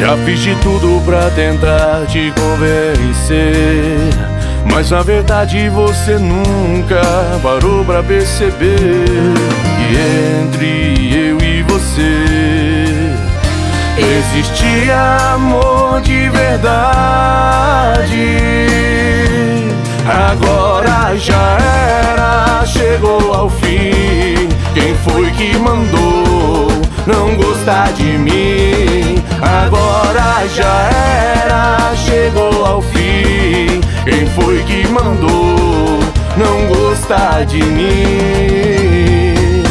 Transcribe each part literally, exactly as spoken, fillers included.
Já fiz de tudo pra tentar te convencer, mas na verdade você nunca parou pra perceber que entre eu e você existia amor de verdade. Agora já era, chegou ao fim. Quem foi que mandou não gostar de mim? Agora já era, chegou ao fim. Quem foi que mandou não gostar de mim?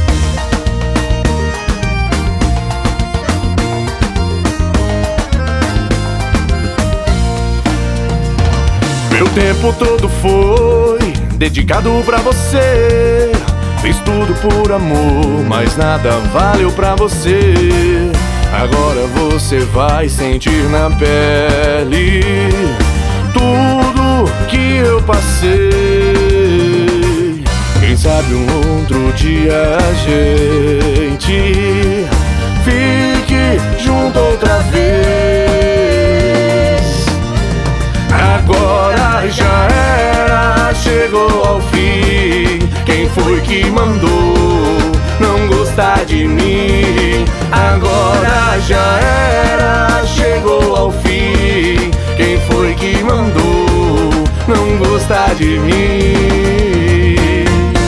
Meu tempo todo foi dedicado pra você. Fiz tudo por amor, mas nada valeu pra você. Agora você vai sentir na pele tudo que eu passei. Quem sabe um outro dia a gente fique junto outra vez. Agora já era, chegou ao fim. Quem foi que mandou não gostar de mim? Agora já era, chegou ao fim. Quem foi que mandou não gostar de mim?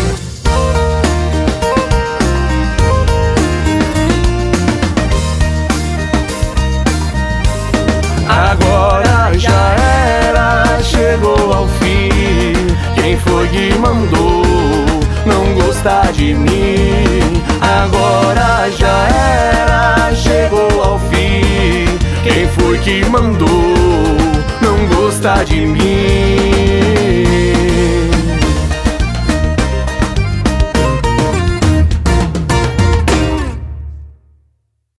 Agora já era, chegou ao fim. Quem foi que mandou não gostar de mim? Agora já era, chegou ao fim. Quem foi que mandou não gostar de mim?